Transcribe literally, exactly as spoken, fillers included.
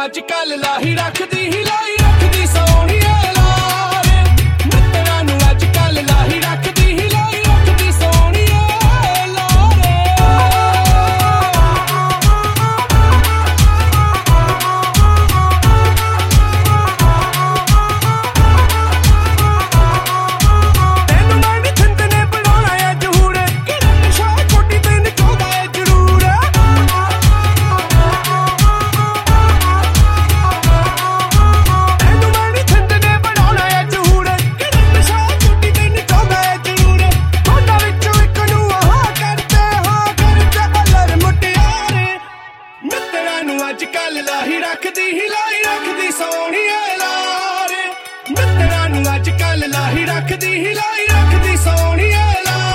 ਅੱਜ ਕੱਲ ਲਾਹੀ ਰੱਖਦੀ ਹੀ ਲਾਈ ਰੱਖਦੀ ਸੋਹਣੀਏ ਲਾਰੇ ਮਿੱਤਰਾਂ ਨੂੰ ਅੱਜ ਕੱਲ ਲਾਹੀ ਰੱਖਦੀ ਹੀ ਲਾਈ ਰੱਖਦੀ ਸੋਹਣੀਏ ਲਾਰੇ ਤੈਨੂੰ ਮੈਂ ਨੀ ਥਿੰਦ ਨੇ ਬਣਾਉਣਾ ਏ ਜ਼ਹੂਰ ਕਿਹੜਾ ਨਸ਼ਾ ਛੋਟੀ ਤੈਨੂੰ ਚਾਹੁੰਦਾ ਏ ਜ਼ਰੂਰ ਤੈਨੂੰ ਮੈਂ ਨੀ ਥਿੰਦ ਨੇ ਬਣਾਉਣਾ ਏ ਜ਼ਹੂਰ ਕਿਹੜਾ ਨਸ਼ਾ ਛੋਟੀ ਤੈਨੂੰ ਚਾਹੁੰਦਾ ਏ ਜ਼ਰੂਰ ਦੋਨਾਂ ਵਿੱਚੋਂ ਇੱਕ ਨੂੰ ਆਹ ਕਰਦੇ ਹਾਂ ਕਰਦੇ ਅਲਰ ਮੁਟਿਆਰੇ ਮਿੱਤਰਾਂ ਨੂੰ ਅੱਜ ਕੱਲ ਲਾਹੀ ਰੱਖਦੀ ਹੀ ਲਾਈ ਰੱਖਦੀ ਸੋਹਣੀਏ ਲਾਰੇ ਮਿੱਤਰਾਂ ਨੂੰ ਅੱਜ ਕੱਲ ਲਾਹੀ ਰੱਖਦੀ ਹੀ ਲਾਈ ਰੱਖਦੀ ਸੋਹਣੀਏ ਲਾਰੇ